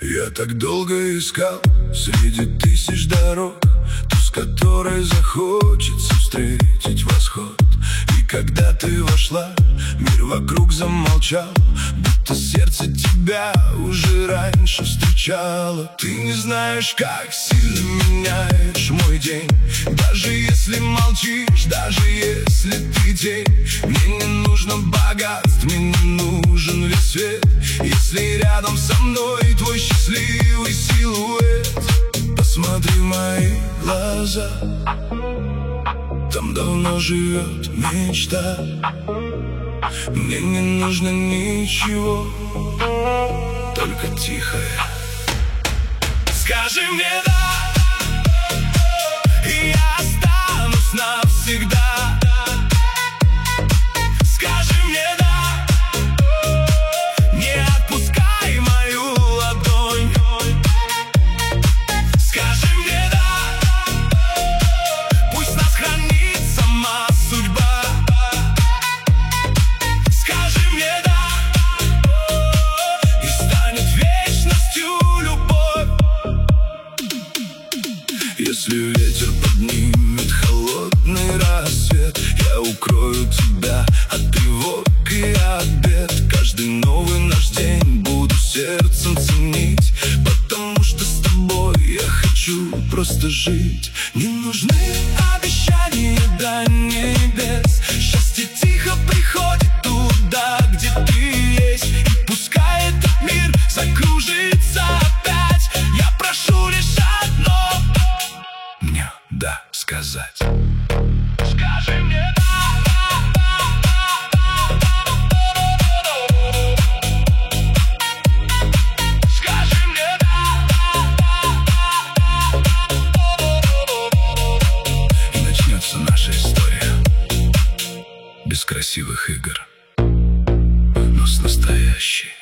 Я так долго искал среди тысяч дорог ту, с которой захочется встретить восход. И когда ты вошла, мир вокруг замолчал, будто сердце тебя уже раньше встречало. Ты не знаешь, как сильно меняешь мой день. Даже если молчишь, даже если ты тень. Мне не нужно богатств, мне не нужен весь свет, если рядом со мной твой счастливый силуэт. Посмотри в мои глаза, там давно живет мечта. Мне не нужно ничего, только тихое. Скажи мне да, и я останусь навсегда. Скажи мне да, не отпускай мою ладонь. Скажи мне да, пусть нас хранит сама судьба. Скажи мне да, и станет вечностью любовь. Если ветер поднимет холодный рассвет, я укрою тебя от тревог и от бед. Каждый новый наш день буду сердцем ценить, потому что с тобой я хочу просто жить. Не нужны обещания до небес, счастье тихо приходит туда, где ты есть. И пускай этот мир закружится опять, я прошу лишь одно — мне да сказать. Скажи мне да. Скажи мне да. И начнется наша история без красивых игр, но с настоящей.